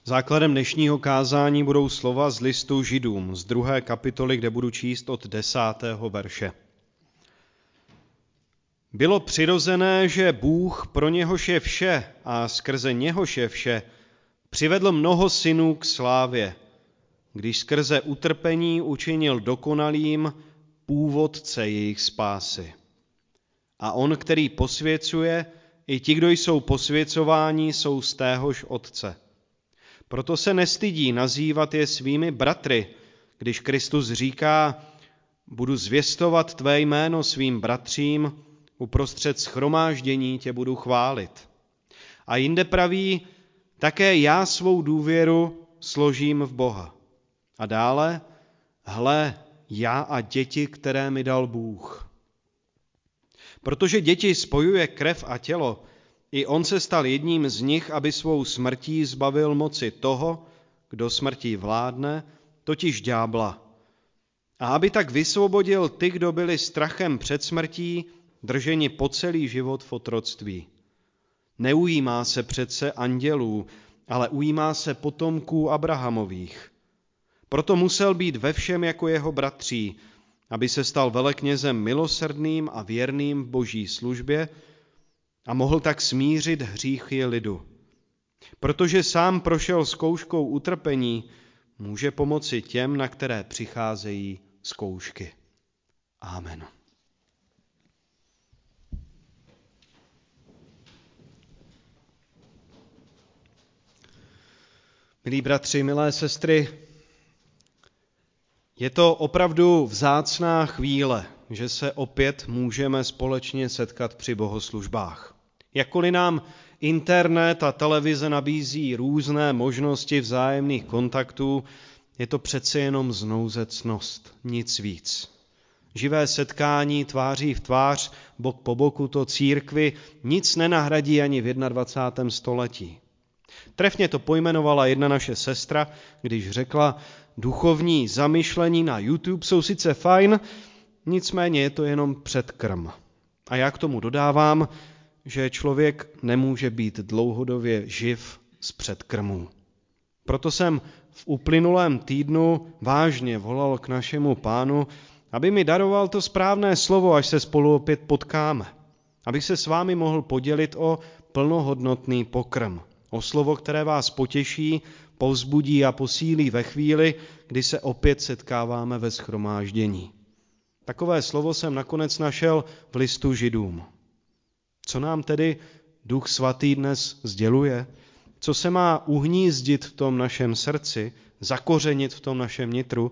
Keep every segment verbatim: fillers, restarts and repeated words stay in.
Základem dnešního kázání budou slova z listu Židům, z druhé kapitoly, kde budu číst od desátého verše. Bylo přirozené, že Bůh, pro něhož je vše a skrze něhož je vše, přivedl mnoho synů k slávě, když skrze utrpení učinil dokonalým původce jejich spásy. A on, který posvěcuje, i ti, kdo jsou posvěcováni, jsou z téhož Otce. Proto se nestydí nazývat je svými bratry, když Kristus říká, budu zvěstovat tvé jméno svým bratřím, uprostřed shromáždění tě budu chválit. A jinde praví, také já svou důvěru složím v Boha. A dále, hle, já a děti, které mi dal Bůh. Protože děti spojuje krev a tělo, i on se stal jedním z nich, aby svou smrtí zbavil moci toho, kdo smrtí vládne, totiž ďábla. A aby tak vysvobodil ty, kdo byli strachem před smrtí, drženi po celý život v otroctví. Neujímá se přece andělů, ale ujímá se potomků Abrahamových. Proto musel být ve všem jako jeho bratří, aby se stal veleknězem milosrdným a věrným v boží službě a mohl tak smířit hříchy lidu. Protože sám prošel zkouškou utrpení, může pomoci těm, na které přicházejí zkoušky. Amen. Milí bratři, milé sestry, je to opravdu vzácná chvíle, že se opět můžeme společně setkat při bohoslužbách. Jakkoliv nám internet a televize nabízí různé možnosti vzájemných kontaktů, je to přece jenom znouzecnost, nic víc. Živé setkání tváří v tvář, bok po boku to církvi nic nenahradí ani v dvacátém prvním století. Trefně to pojmenovala jedna naše sestra, když řekla, duchovní zamyšlení na YouTube jsou sice fajn, nicméně je to jenom předkrm. A já k tomu dodávám, že člověk nemůže být dlouhodobě živ z předkrmů. Proto jsem v uplynulém týdnu vážně volal k našemu Pánu, aby mi daroval to správné slovo, až se spolu opět potkáme. Abych se s vámi mohl podělit o plnohodnotný pokrm. O slovo, které vás potěší, povzbudí a posílí ve chvíli, kdy se opět setkáváme ve shromáždění. Takové slovo jsem nakonec našel v listu Židům. Co nám tedy Duch Svatý dnes sděluje? Co se má uhnízdit v tom našem srdci, zakořenit v tom našem nitru?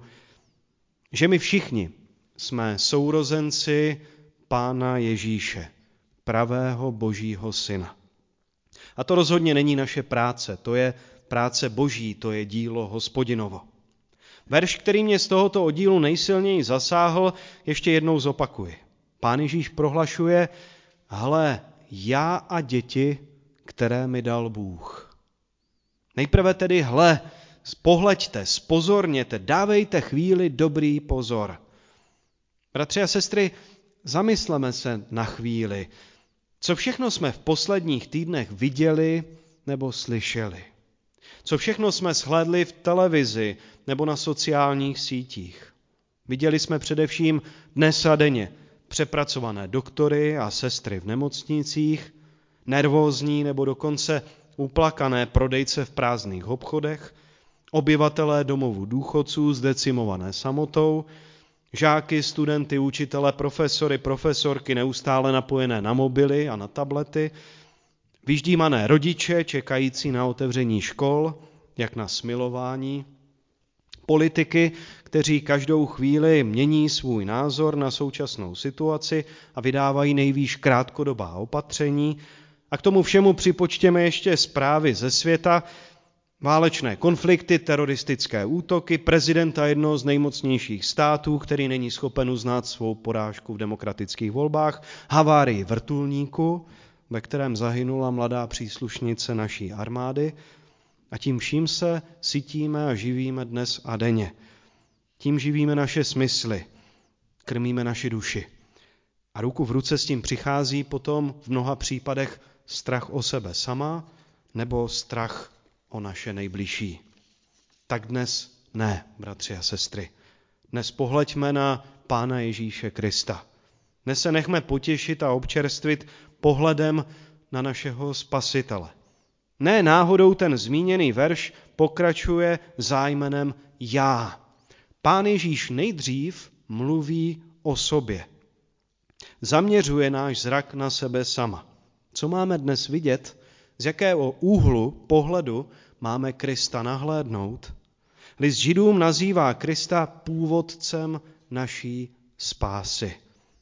Že my všichni jsme sourozenci Pána Ježíše, pravého Božího Syna. A to rozhodně není naše práce, to je práce Boží, to je dílo Hospodinovo. Verš, který mě z tohoto oddílu nejsilněji zasáhl, ještě jednou zopakuji. Pán Ježíš prohlašuje, hle, já a děti, které mi dal Bůh. Nejprve tedy hle, pohleďte, spozorněte, dávejte chvíli dobrý pozor. Bratři a sestry, zamysleme se na chvíli, co všechno jsme v posledních týdnech viděli nebo slyšeli. Co všechno jsme shlédli v televizi nebo na sociálních sítích. Viděli jsme především dnes a denně přepracované doktory a sestry v nemocnicích, nervózní nebo dokonce uplakané prodejce v prázdných obchodech, obyvatelé domovů důchodců zdecimované samotou, žáky, studenty, učitele, profesory, profesorky neustále napojené na mobily a na tablety, vyždímané rodiče čekající na otevření škol, jak na smilování, politiky, kteří každou chvíli mění svůj názor na současnou situaci a vydávají nejvýš krátkodobá opatření, a k tomu všemu připočtěme ještě zprávy ze světa, válečné konflikty, teroristické útoky, prezidenta jednoho z nejmocnějších států, který není schopen uznat svou porážku v demokratických volbách, havárii vrtulníku, ve kterém zahynula mladá příslušnice naší armády, a tím vším se sytíme a živíme dnes a denně. Tím živíme naše smysly, krmíme naši duši. A ruku v ruce s tím přichází potom v mnoha případech strach o sebe sama nebo strach o naše nejbližší. Tak dnes ne, bratři a sestry. Dnes pohleďme na Pána Ježíše Krista. Dnes se nechme potěšit a občerstvit pohledem na našeho Spasitele. Ne náhodou ten zmíněný verš pokračuje zájmenem já. Pán Ježíš nejdřív mluví o sobě. Zaměřuje náš zrak na sebe sama. Co máme dnes vidět? Z jakého úhlu pohledu máme Krista nahlédnout? List Židům nazývá Krista původcem naší spásy.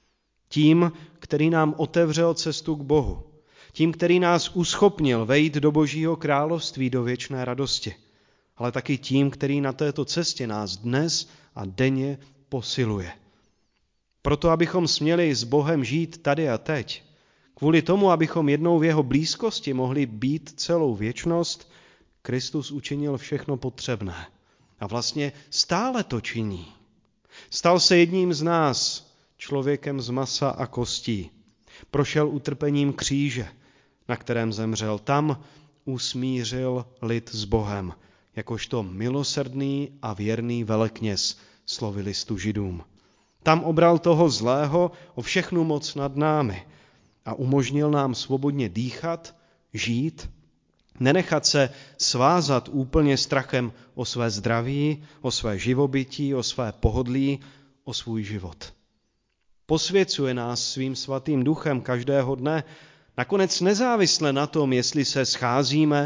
Tím, který nám otevřel cestu k Bohu. Tím, který nás uschopnil vejít do Božího království, do věčné radosti. Ale taky tím, který na této cestě nás dnes a denně posiluje. Proto, abychom směli s Bohem žít tady a teď, kvůli tomu, abychom jednou v jeho blízkosti mohli být celou věčnost, Kristus učinil všechno potřebné. A vlastně stále to činí. Stal se jedním z nás, člověkem z masa a kostí. Prošel utrpením kříže, na kterém zemřel. Tam usmířil lid s Bohem, jakožto milosrdný a věrný velekněz, slovy listu Židům. Tam obral toho zlého o všechnu moc nad námi a umožnil nám svobodně dýchat, žít, nenechat se svázat úplně strachem o své zdraví, o své živobytí, o své pohodlí, o svůj život. Posvěcuje nás svým svatým duchem každého dne, nakonec nezávisle na tom, jestli se scházíme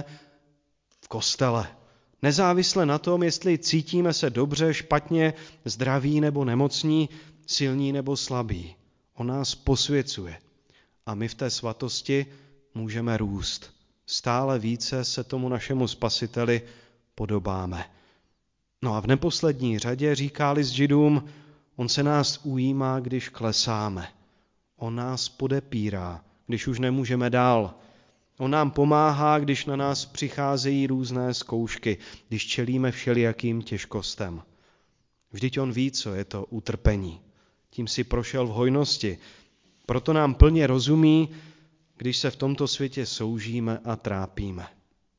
v kostele, nezávisle na tom, jestli cítíme se dobře, špatně, zdraví nebo nemocní, silní nebo slabí. On nás posvěcuje a my v té svatosti můžeme růst. Stále více se tomu našemu Spasiteli podobáme. No a v neposlední řadě říká list Židům, on se nás ujímá, když klesáme. On nás podepírá, když už nemůžeme dál. On nám pomáhá, když na nás přicházejí různé zkoušky, když čelíme všelijakým těžkostem. Vždyť on ví, co je to utrpení. Tím si prošel v hojnosti. Proto nám plně rozumí, když se v tomto světě soužíme a trápíme.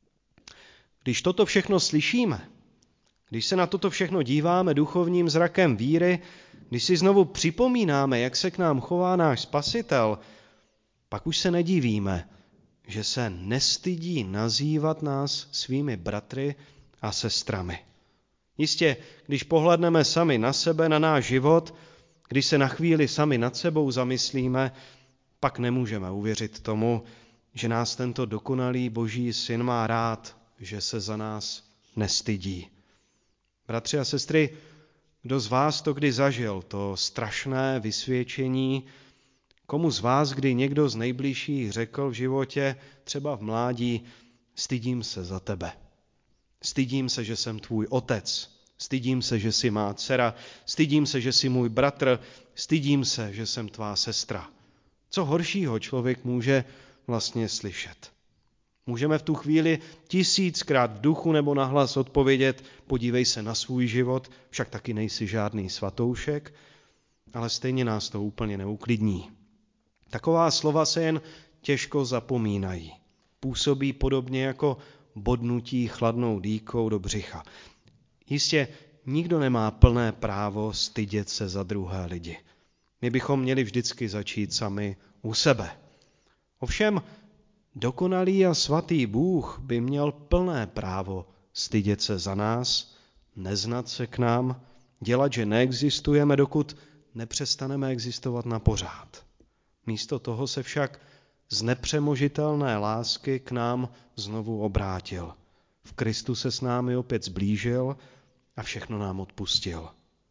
Když toto všechno slyšíme, když se na toto všechno díváme duchovním zrakem víry, když si znovu připomínáme, jak se k nám chová náš Spasitel, pak už se nedivíme, že se nestydí nazývat nás svými bratry a sestrami. Jistě, když pohledneme sami na sebe, na náš život, když se na chvíli sami nad sebou zamyslíme, pak nemůžeme uvěřit tomu, že nás tento dokonalý Boží syn má rád, že se za nás nestydí. Bratři a sestry, kdo z vás to kdy zažil, to strašné vysvědčení, komu z vás kdy někdo z nejbližších řekl v životě, třeba v mládí, stydím se za tebe. Stydím se, že jsem tvůj otec. Stydím se, že jsi má dcera. Stydím se, že jsi můj bratr. Stydím se, že jsem tvá sestra. Co horšího člověk může vlastně slyšet? Můžeme v tu chvíli tisíckrát v duchu nebo nahlas odpovědět, podívej se na svůj život, však taky nejsi žádný svatoušek, ale stejně nás to úplně neuklidní. Taková slova se jen těžko zapomínají. Působí podobně jako bodnutí chladnou dýkou do břicha. Jistě nikdo nemá plné právo stydět se za druhé lidi. My bychom měli vždycky začít sami u sebe. Ovšem, dokonalý a svatý Bůh by měl plné právo stydět se za nás, neznat se k nám, dělat, že neexistujeme, dokud nepřestaneme existovat na pořád. Místo toho se však z nepřemožitelné lásky k nám znovu obrátil. V Kristu se s námi opět zblížil a všechno nám odpustil.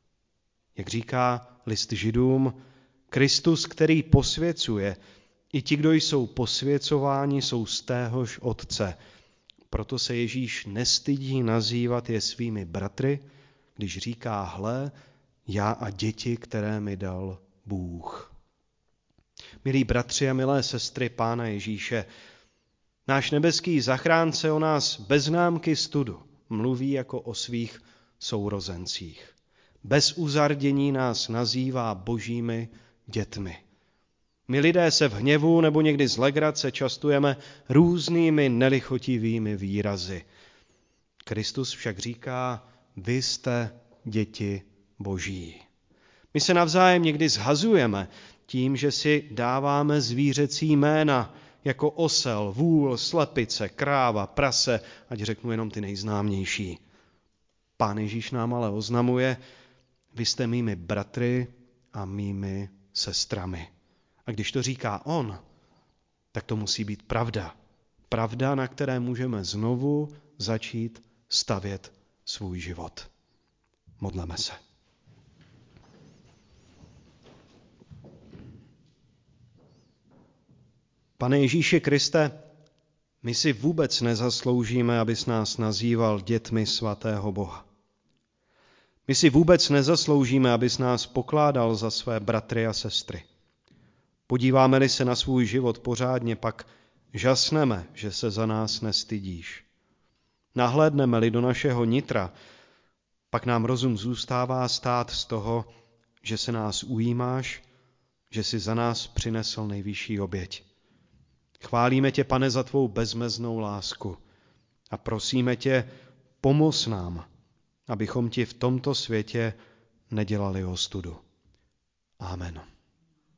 Jak říká list Židům, Kristus, který posvěcuje, i ti, kdo jsou posvěcováni, jsou z téhož Otce. Proto se Ježíš nestydí nazývat je svými bratry, když říká, hle, já a děti, které mi dal Bůh. Milí bratři a milé sestry Pána Ježíše, náš nebeský zachránce o nás bez známky studu mluví jako o svých sourozencích. Bez uzardění nás nazývá božími dětmi. My lidé se v hněvu nebo někdy z legrace častujeme různými nelichotivými výrazy. Kristus však říká, vy jste děti Boží. My se navzájem někdy zhazujeme tím, že si dáváme zvířecí jména jako osel, vůl, slepice, kráva, prase, ať řeknu jenom ty nejznámější. Pán Ježíš nám ale oznamuje, vy jste mými bratry a mými sestrami. A když to říká on, tak to musí být pravda. Pravda, na které můžeme znovu začít stavět svůj život. Modleme se. Pane Ježíši Kriste, my si vůbec nezasloužíme, abys nás nazýval dětmi svatého Boha. My si vůbec nezasloužíme, abys nás pokládal za své bratry a sestry. Podíváme-li se na svůj život pořádně, pak žasneme, že se za nás nestydíš. Nahlédneme-li do našeho nitra, pak nám rozum zůstává stát z toho, že se nás ujímáš, že jsi za nás přinesl nejvyšší oběť. Chválíme tě, Pane, za tvou bezmeznou lásku a prosíme tě, pomoz nám, abychom ti v tomto světě nedělali ostudu. Amen.